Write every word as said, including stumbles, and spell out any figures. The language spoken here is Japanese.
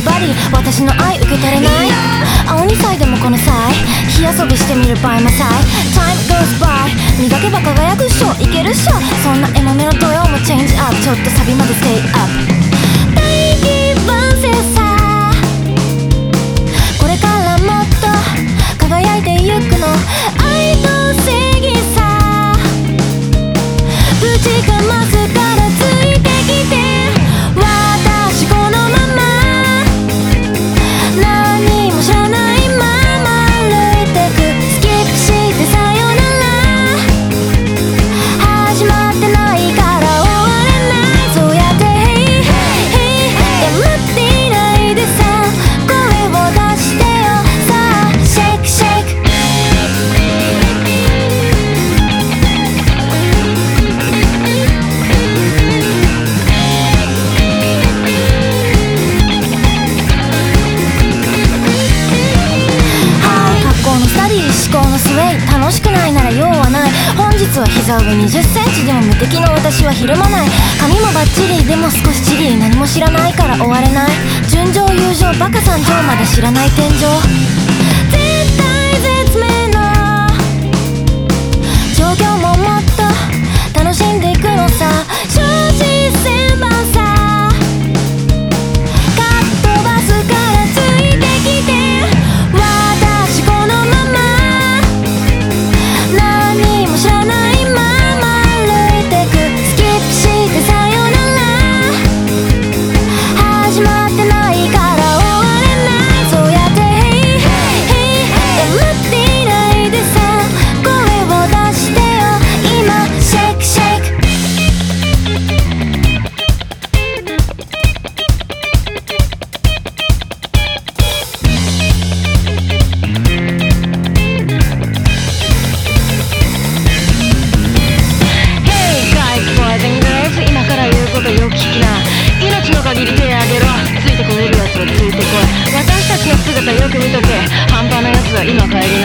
バディ、私の愛受け取れない。青に歳でもこの際火遊びしてみる場合もさい。 Time goes by 磨けば輝くっしょ、いけるっしょ。そんなエモめの土曜もチェンジアップ、ちょっとサビまでステイアップ。大気晩成さ、これからもっと輝いてゆくの。愛と正義さ、ぶちかますからついてきて。私このまま何も知らないまま歩いてく。スキップしてさよなら、始まってないから終われない。そうやって Hey Hey 黙っていないでさ、声を出してよ。さあ Shake Shake。思考のスウェイ、楽しくないなら用はない。本日は膝上にじゅっセンチでも無敵の私はひるまない。髪もバッチリでも少しチリ、何も知らないから終われない。純情友情バカ参上、まだ知らない天井。絶体絶命の状況ももっと楽しんでいくのさ。正直千番さ、かっ飛ばすからついてきて。私このまま何も知らないまま歩いてく。スキップしてさよなら、始まってないから終われない。そうやって Hey Hey 黙っていないでさ、声を出してよ。今 Shake Shake。今から言うことよく聞きな。命の限り手あげろ、ついてこれるやつはついてこい。私たちの姿よく見とけ、半端なやつは今帰りな。